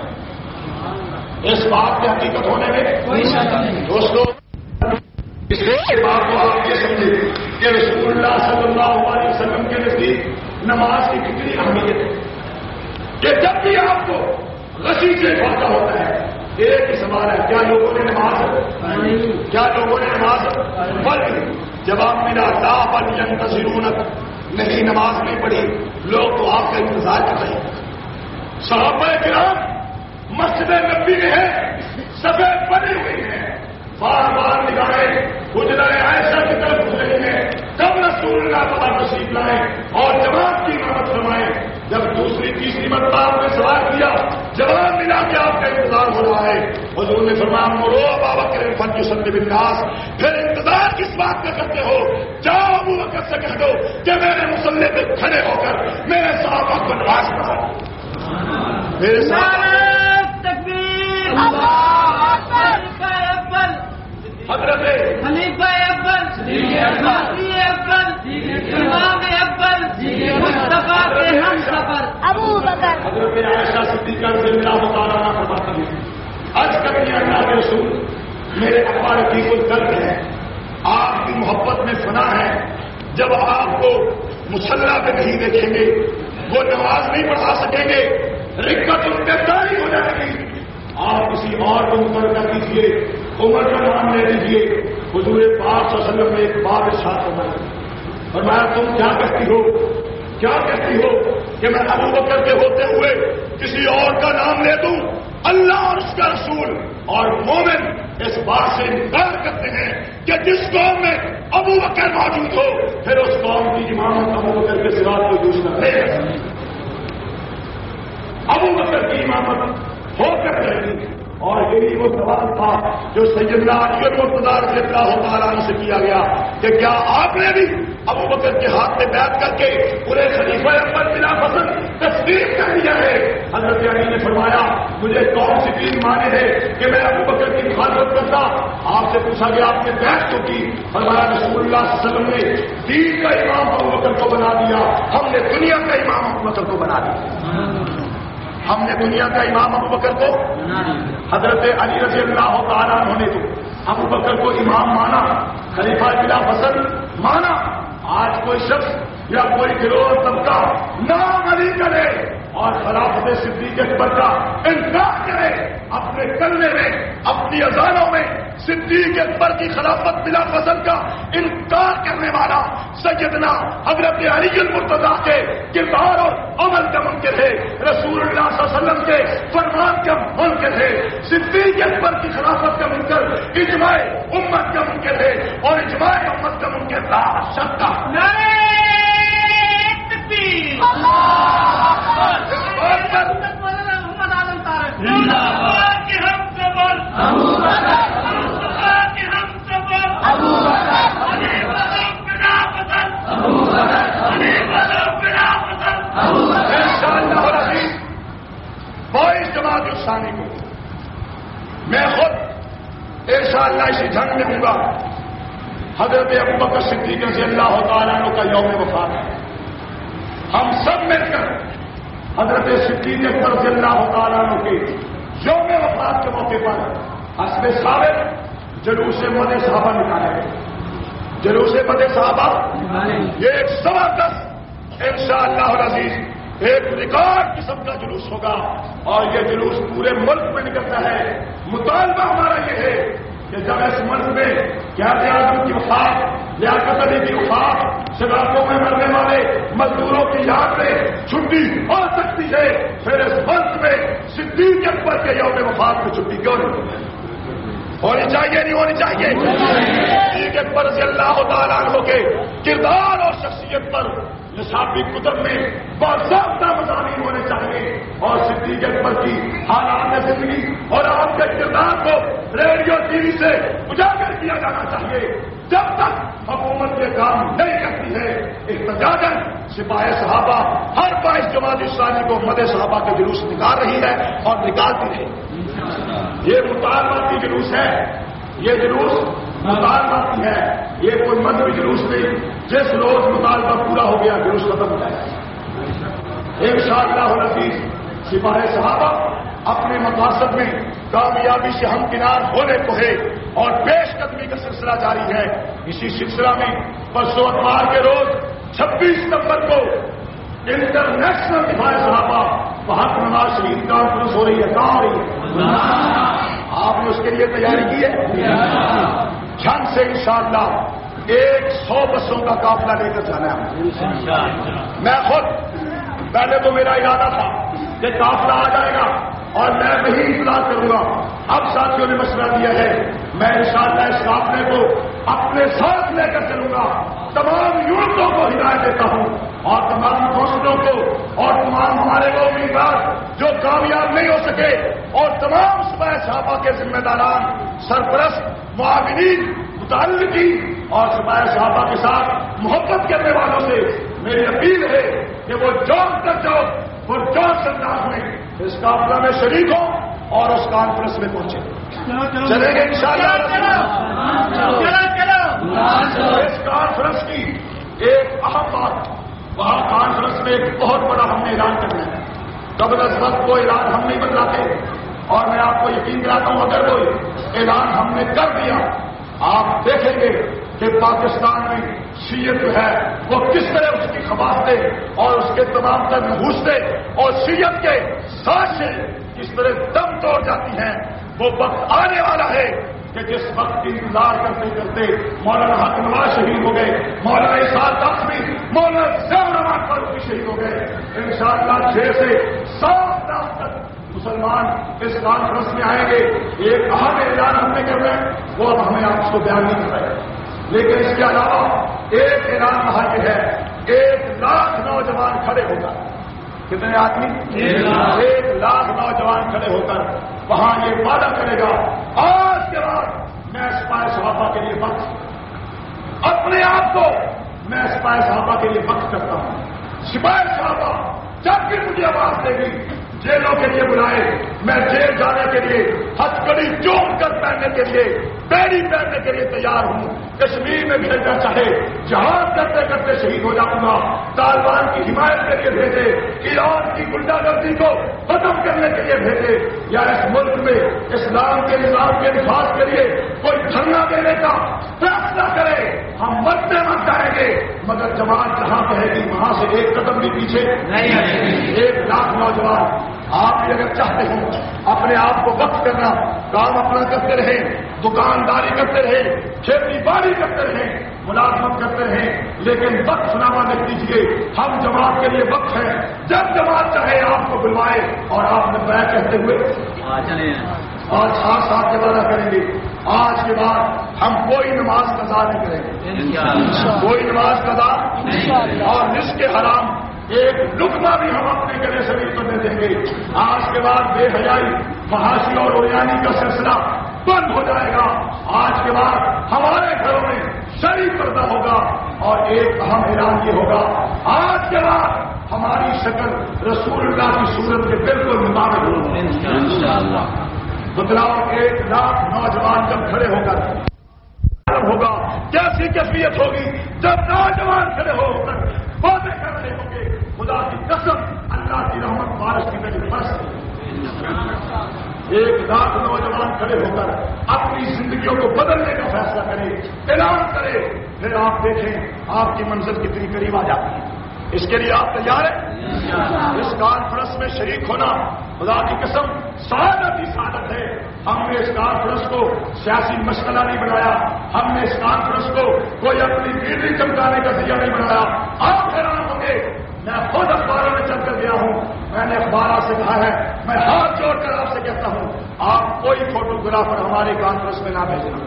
Speaker 1: اس بات کی حقیقت ہونے میں کوئی شک نہیں. دوستو اس بات کو آپ یہ سمجھے کہ رسول اللہ صلی اللہ علیہ وسلم کے نزدیک نماز کی کتنی اہمیت ہے کہ جب بھی آپ کو غشی سے واقع ہوتا ہے ایک ہی سوال ہے کیا لوگوں نے نماز کیا لوگوں نے نماز پڑھی؟ جواب ملا لا بل ینتظرونک، نہیں نماز نہیں پڑھی، لوگ تو آپ کا انتظار کر رہے ہیں. صحابہ کرام مسجد نبی میں ہے سفید بنی ہوئی ہیں، بار بار نگاہیں حجرہ عائشہ کی طرف گھس رہی ہیں کب رسول اللہ باہر تشریف لائے اور جماعت کی امامت فرمائے. جب دوسری تیسری مرتبہ آپ نے سوال کیا جواب ملا کہ آپ کا انتظار ہو رہا ہے. حضور نے فرمایا مرو ابا بکر فلیصلی بالناس، پھر انتظار کس بات کا کرتے ہو؟ جاؤ ابو بکر سے کہہ دو کہ میرے مصلی پہ کھڑے ہو کر میرے صحابہ کو نماز پڑھا. میرے صحابہ
Speaker 2: تکبیر،
Speaker 1: حضرت
Speaker 2: خلیفہ اول، ولی اول، امام اول، مصطفیٰ کے ہم سفر ابو بکر.
Speaker 1: حضرت عائشہ صدیقہ رضی اللہ تعالیٰ عنہا فرماتی ہیں آج تک یہ اللہ کے رسول میرے ابا کی کوئی درد ہے، آپ کی محبت میں فنا ہے. جب آپ کو مصلی پہ نہیں دیکھیں گے وہ نماز نہیں پڑھا سکیں گے، رکعت ان پہ طاری ہو جائے گی. آپ کسی اور کو مقرر کر دیجیے، عمر کا نام لے لیجیے. حضور پاک صلی اللہ علیہ وسلم نے ایک بات ارشاد فرمایا فرمایا تم کیا کہتی ہو کیا کہتی ہو کہ میں ابو بکر کے ہوتے ہوئے کسی اور کا نام لے دوں؟ اللہ اور اس کا رسول اور مومن اس بات سے انکار کرتے ہیں کہ جس قوم میں ابو بکر موجود ہو پھر اس قوم کی امامت ابو بکر کے سوا کوئی دوسرا نہیں ہے. ابو بکر کی امامت ہو کر رہے گی. اور یہی وہ سوال تھا جو سیدنا علی مرتضیٰ رضی اللہ تعالیٰ عنہ سے کیا گیا کہ کیا آپ نے بھی ابو بکر کے ہاتھ میں بیعت کر کے انہیں خلیفہ اول بلا فصل تصدیق کر دیا ہے؟ حضرت علی نے فرمایا مجھے کون سی چیز مانے ہے کہ میں ابو بکر کی مخالفت کرتا؟ آپ سے سے پوچھا گیا آپ نے بیعت کیوں کی؟ فرمایا رسول اللہ صلی اللہ علیہ وسلم نے دین کا امام ابو بکر کو بنا دیا، ہم نے دنیا کا امام ابو بکر کو بنا دیا، ہم نے دنیا کا امام ابو بکر کو حضرت علی رضی اللہ تعالیٰ عنہ نے تو ابو بکر کو امام مانا، خلیفہ بلا فصل مانا۔ آج کوئی شخص یا کوئی گروہ طبقہ نام علی کرے اور خلافت صدیق اکبر کا انکار کرے، اپنے کلمے میں اپنی اذانوں میں صدیق اکبر کی خلافت بلا فصل کا انکار کرنے والا سیدنا حضرت علی المرتضیٰ کے کردار اور عمل کا منکر ہے، رسول اللہ صلی اللہ علیہ وسلم کے فرمان کا منکر ہے، صدیق اکبر کی خلافت کا منکر اجماع امت کا منکر ہے، اور اجماع امت کا منکر لا شک کا بائیس جماعت ثانی کو میں خود انشاءاللہ اسی جنگ میں ہوں گا۔ حضرت ابوبکر صدیق رضی اللہ تعالیٰ عنہ کا یوم وفات ہے، ہم سب مل کر حضرت صدیق اکبر رضی اللہ تعالیٰ عنہ کے یوم وفات کے موقع پر حسب ثابت جلوس مد صحابہ نکالے گئے۔ جلوس مد صحابہ یہ ایک زبردست انشاءاللہ العزیز ایک ریکارڈ قسم کا جلوس ہوگا، اور یہ جلوس پورے ملک میں نکلتا ہے۔ مطالبہ ہمارا یہ ہے کہ جب اس ملک میں قائد اعظم کی وفات، لیاقت علی کی وفات، سڑکوں میں مرنے والے مزدوروں کی یاد میں چھٹی ہو سکتی ہے، پھر اس ملک میں صدیق اکبر کے یوم وفات میں چھٹی کیوں نہیں ہونی چاہیے؟ نہیں ہونی چاہیے۔ صدیق اکبر رضی اللہ تعالیٰ عنہ کے کردار اور شخصیت پر نصابی کتب میں باضابطہ مضامین ہونے چاہیے، اور صدیق اکبر کی حالات زندگی اور آپ کے کردار کو ریڈیو ٹی وی سے اجاگر کیا جانا چاہیے۔ جب تک حکومت یہ کام نہیں کرتی ہے، احتجاجاً سپاہی صحابہ ہر بائیس جماعت ثانی کو مد صحابہ کے جلوس نکال رہی ہے اور نکالتی رہے۔ یہ مطالبہ کی جلوس ہے، یہ جلوس مطالبہ کی ہے، یہ کوئی مذہبی جلوس نہیں۔ جس روز مطالبہ پورا ہو گیا جلوس ختم ہو جائے گا انشاءاللہ العزیز۔ سپاہی صحابہ اپنے مقاصد میں کامیابی سے ہمکنار ہونے کو ہے، اور پیش قدمی کا سلسلہ جاری ہے۔ اسی سلسلہ میں پرسوں اتوار کے روز چھبیس نومبر کو انٹرنیشنل سپاہی صحابہ وہاں نواز شریف کانفرنس ہو رہی ہے، کہاں ہو رہی ہے؟ آپ نے اس کے لیے تیاری کی ہے؟ جھن سے انشاءاللہ ایک سو بسوں کا قافلہ لے کر جانا ہے۔ میں خود پہلے تو میرا ارادہ تھا کہ قافلہ آ جائے گا اور میں وہی اطلاع کروں گا، اب ساتھیوں نے مشورہ دیا ہے میں انشاءاللہ اس قافلے کو اپنے ساتھ لے کر چلوں گا۔ تمام یونٹوں کو ہدایت دیتا ہوں، اور تمام حوصلوں کو، اور تمام ہمارے وہ امیدوار جو کامیاب نہیں ہو سکے، اور تمام سپاہی صحابہ کے ذمہ داران، سرپرست، معاونین، متعلقین اور سپاہی صحابہ کے ساتھ محبت کرنے والوں سے میری اپیل ہے کہ وہ جوش تک جاؤ اور جوش انداز میں اس قافلہ میں شریک ہوں اور اس کانفرنس میں پہنچے۔ چلیں گے انشاءاللہ۔ اس کانفرنس کی ایک اہم بات، وہاں کانفرنس میں ایک بہت بڑا ہم نے اعلان کرنا ہے۔ قبل از وقت کو اعلان ہم نہیں بدلاتے، اور میں آپ کو یقین دلاتا ہوں اگر کوئی اعلان ہم نے کر دیا، آپ دیکھیں گے کہ پاکستان میں شیعت جو ہے وہ کس طرح اس کی خباستیں اور اس کے تمام تر نحوستیں اور شیعت کے سازشیں کس طرح دم توڑ جاتی ہیں۔ وہ وقت آنے والا ہے کہ جس وقت کی انتظار کرتے کرتے مولانا حق نواز شہید ہو گئے، مولانا اسحاق قاسمی، مولانا ضیاء الرحمان فاروقی شہید ہو گئے، انشاءاللہ چھ سے سات رات تک مسلمان اس کانفرنس میں آئیں گے۔ ایک اہم اعلان ہم نے کرنا ہے، وہ اب ہمیں آپ کو بیان نہیں کر رہے، لیکن اس کے علاوہ ایک اعلان وہاں یہ ہے، ایک لاکھ نوجوان کھڑے ہو کر، کتنے آدمی؟ ایک لاکھ نوجوان کھڑے ہو کر وہاں یہ وعدہ کرے گا آج کے بعد میں سپاہی صحابہ کے لیے وقت، اپنے آپ کو میں سپاہی صحابہ کے لیے وقت کرتا ہوں۔ سپاہی صحابہ جب بھی مجھے آواز دے گی، جیلوں کے لیے بلائے، میں جیل جانے کے لیے ہتھکڑی چوم کر پہننے کے لیے بیڑی پہننے کے لیے تیار ہوں. کشمیر میں بھیجنا چاہے جہاد کرتے کرتے شہید ہو جاؤں گا. طالبان کی حمایت کے لیے بھیجے, ایران کی گنڈا گردی کو ختم کرنے کے لیے بھیجے, یا اس ملک میں اسلام کے نظام کے نفاذ کے لیے کوئی دھرنا دینے کا فیصلہ کرے, ہم مرتے مر جائیں گے, مگر جماعت جہاں کہے گی وہاں سے ایک قدم بھی پیچھے نہیں آئے گی. ایک لاکھ نوجوان آپ بھی اگر چاہتے ہو اپنے آپ کو وقف کرنا, کام اپنا کرتے رہیں, دکانداری کرتے رہیں, کھیتی باڑی کرتے رہیں, ملازمت کرتے رہیں, لیکن وقف نامہ لکھ دیجیے. ہم جماعت کے لیے وقف ہیں, جب جماعت چاہے آپ کو بلوائے اور آپ نے بیعت کہتے ہوئے آج سات سات کے وعدہ کریں گے. آج کے بعد ہم کوئی نماز قضا نہیں کریں گے, کوئی نماز قضا اور رزق حرام ایک لقمہ بھی ہم اپنے گلے شریف کو دے دیں گے. آج کے بعد بے حیائی, فحاشی اور اوریانی کا سلسلہ بند ہو جائے گا. آج کے بعد ہمارے گھروں میں شرعی پردہ ہوگا اور ایک اہم اعلان یہ ہوگا, آج کے بعد ہماری شکل رسول اللہ کی صورت کے بالکل مطابق ہوگی. بدلاؤ ایک لاکھ نوجوان جب کھڑے ہو کر ہوگا, کیسی کیفیت ہوگی جب نوجوان کھڑے ہو کر وعدے کر رہے ہوں گے, خدا کی قسم اللہ کی رحمت بارش کی طرح برس. ایک لاکھ نوجوان کھڑے ہو کر اپنی زندگیوں کو بدلنے کا فیصلہ کرے, اعلان کرے, پھر آپ دیکھیں آپ کی منزل کتنی قریب آ جاتی ہے. اس کے لیے آپ تیار ہیں؟ اس کانفرنس میں شریک ہونا خدا کی قسم سعادت ہی سعادت ہے. ہم نے اس کانفرنس کو سیاسی مشغلہ نہیں بنایا, ہم نے اس کانفرنس کو کوئی اپنی بیڑی چمکانے کا ذریعہ نہیں بنایا. آپ حیران ہوں گے, میں خود اخباروں میں چل کر گیا ہوں, میں نے اخبارات سے کہا ہے, میں ہاتھ جوڑ کر آپ سے کہتا ہوں آپ کوئی فوٹوگرافر ہماری کانفرنس میں نہ بھیجنا.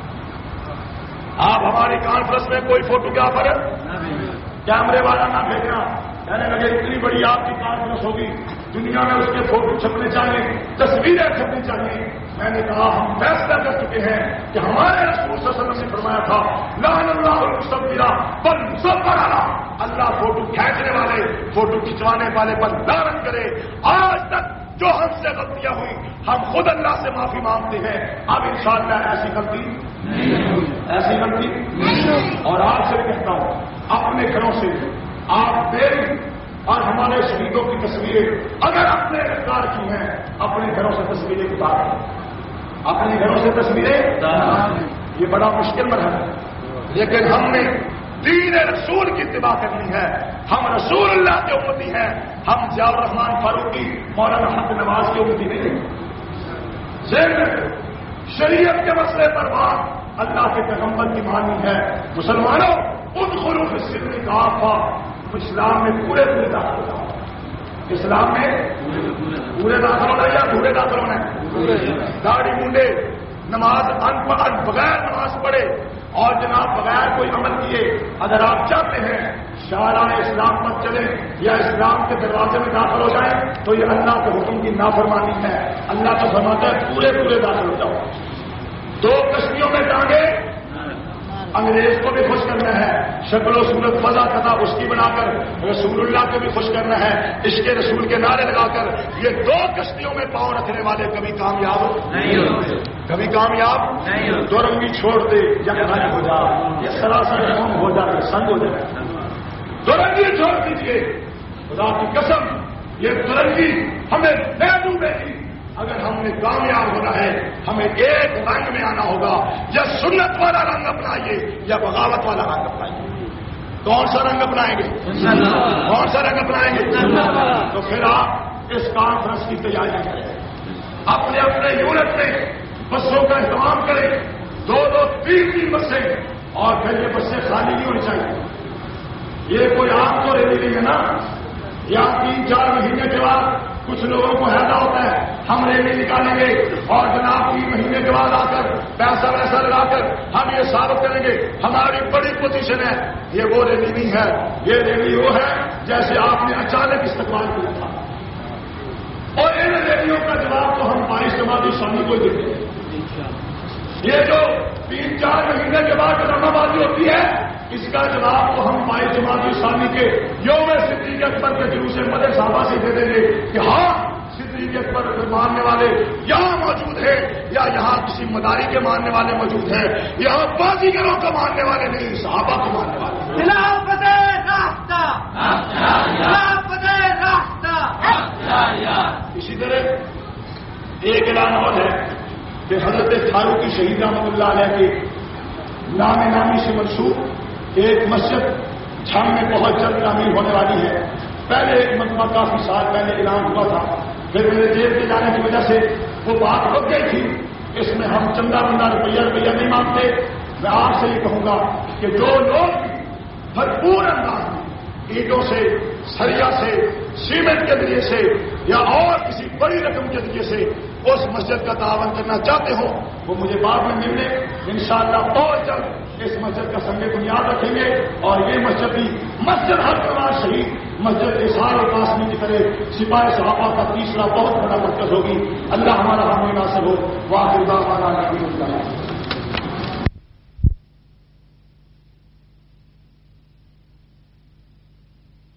Speaker 1: آپ ہماری کانفرنس میں کوئی فوٹوگرافر کیمرے والا نہ بھیجنا. کہنے لگے اتنی بڑی آپ کی کانفرنس ہوگی, دنیا میں اس کے فوٹو چھپنے چاہیے, تصویریں چھپنی چاہیے. میں نے کہا ہم فیصلہ کر چکے ہیں کہ ہمارے رسول صلی اللہ علیہ وسلم نے فرمایا تھا لعن اللہ المصورا بل مصورا, اللہ فوٹو کھینچنے والے, فوٹو کھنچوانے والے پر لعنت کرے. آج تک جو ہم سے غلطیاں ہوئی ہم خود اللہ سے معافی مانگتے ہیں. اب انشاءاللہ ایسی غلطی ایسی غلطی اور آپ سے کہتا ہوں اپنے گھروں سے آپ میری اور ہمارے شہیدوں کی تصویریں اگر اپنے انکار کی ہیں اپنے گھروں سے تصویریں اتاریں, اپنے گھروں سے تصویریں. یہ بڑا مشکل مرحلہ ہے, لیکن ہم نے دین رسول کی اتباع کرنی ہے. ہم رسول اللہ کے امتی ہیں, ہم ضیاء الرحمان فاروقی مولانا حق نواز کی امتی نہیں ہیں. شریعت کے مسئلے پر بات اللہ کے پیغمبر کی مانی ہے. مسلمانوں ان خلوف السلم کا آفا اسلام میں پورے پورے داخل ہونا, اسلام میں پورے داخل ہونا یا پورے داخل ہونا ہے. داڑھی منڈے نماز ان پڑھ بغیر نماز پڑھے اور جناب بغیر کوئی عمل کیے اگر آپ چاہتے ہیں شارع اسلام پر چلیں یا اسلام کے دروازے میں داخل ہو جائیں تو یہ اللہ کے حکم کی نافرمانی ہے. اللہ کا فرماتا ہے پورے پورے داخل ہو جاؤ. دو کشتیوں میں ٹانگے, انگریز کو بھی خوش کرنا ہے, شکل و صورت فضا قضا اس کی بنا کر رسول اللہ کو بھی خوش کرنا ہے, عشق رسول کے نعرے لگا کر. یہ دو کشتیوں میں پاؤں رکھنے والے کبھی کامیاب نہیں ہوتے, کبھی کامیاب نہیں ہوتے. دو رنگی چھوڑ دے یا ہو جا, یہ سراسر قوم ہو جائے, سنگ ہو جائے. دو رنگی چھوڑ دیجیے, خدا کی قسم یہ دو رنگی ہمیں نہ ڈوبے گی. اگر ہم نے کامیاب ہونا ہے ہمیں ایک رنگ میں آنا ہوگا, یا سنت والا رنگ اپنائیے یا بغاوت والا رنگ اپنائیے. کون سا رنگ اپنائیں گے؟ کون سا رنگ اپنائیں گے؟ تو پھر آپ اس کانفرنس کی تیاری کریں, اپنے اپنے یونٹ میں بسوں کا اہتمام کریں, دو دو تین تین بسیں, اور پھر یہ بسیں خالی نہیں ہونی چاہیے. یہ کوئی عام تو ریلی نہیں ہے نا, یا تین چار مہینے کے بعد کچھ لوگوں کو حیران ہوتا ہے ہم ریلی نکالیں گے اور جناب تین مہینے کے بعد آ کر پیسہ ویسا لگا کر ہم یہ ثابت کریں گے ہماری بڑی پوزیشن ہے. یہ وہ ریلی نہیں ہے, یہ ریلی وہ ہے جیسے آپ نے اچانک استقبال کیا تھا. اور ان ریلیوں کا جواب تو ہم بائیس جماعت اسلامی کو دیتے ہیں. یہ جو تین چار مہینے کے بعد ڈرامہ بازی ہوتی ہے اس کا جواب تو ہم بائیس جماعت اسلامی کے یوم صدیق اکبر کے جلوس مدر صحابہ سے دے دیں گے کہ ہاں صدیق صدیق اکبر کے ماننے والے یہاں موجود ہیں یا یہاں کسی مداری کے ماننے والے موجود ہیں، یہاں بازیگروں کا ماننے والے نہیں، صحابہ کو ماننے والے۔
Speaker 2: خلافت راستہ خلافت راستہ۔
Speaker 1: اسی طرح ایک اعلان اور ہے کہ حضرت فاروقی شہید رحمۃ اللہ علیہ کے نام نامی سے منسوب ایک مسجد چھم میں بہت جلد تعمیر ہونے والی ہے۔ پہلے ایک مرتبہ کافی سال پہلے اعلان ہوا تھا، پھر میرے جیل کے جانے کی وجہ سے وہ بات رک گئی تھی۔ اس میں ہم چندہ بندہ روپیہ روپیہ نہیں مانگتے۔ میں آپ سے یہ کہوں گا کہ جو لوگ بھرپور انداز میں اینٹوں سے، سریا سے، سیمنٹ کے ذریعے سے یا اور کسی بڑی رقم کے ذریعے سے اس مسجد کا تعاون کرنا چاہتے ہو وہ مجھے بعد میں مل لیں، انشاءاللہ بہت جلد اس مسجد کا سنگ بنیاد رکھیں گے، اور یہ مسجد بھی مسجد ہر پروار شہید مسجد اظہار و قاسمی کی طرح سپاہی صحابہ کا تیسرا بہت بڑا مرکز ہوگی۔ اللہ ہمارا حامی ناصر ہو۔ واخر دعوانا الحمد للہ۔